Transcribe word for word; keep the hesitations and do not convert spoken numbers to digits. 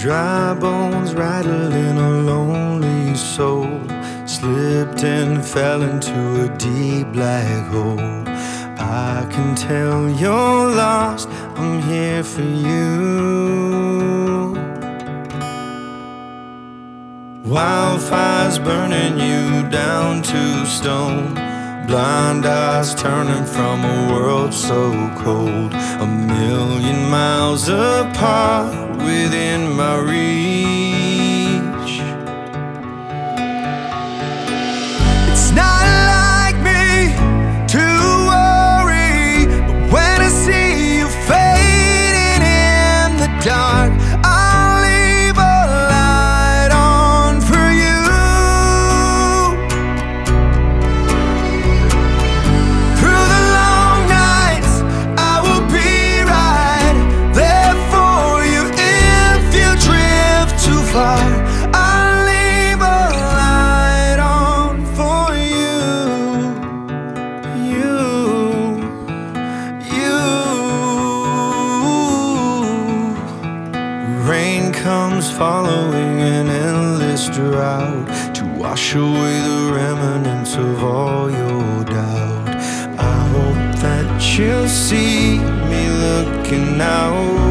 Dry bones rattling a lonely soul, slipped and fell into a deep black hole. I can tell you're lost, I'm here for you. Wildfires burning you down to stone, blind eyes turning from a world so cold. A million miles apart within my reach. It's not like me to worry, but when I see you fading in the dark, I'll leave a light on for you. Through the long nights, I will be right there for you. If you drift too far, I'll leave a light on for you. You, you. Rain comes following an endless drought to wash away the remnants of all your doubt. I hope that you'll see me looking out.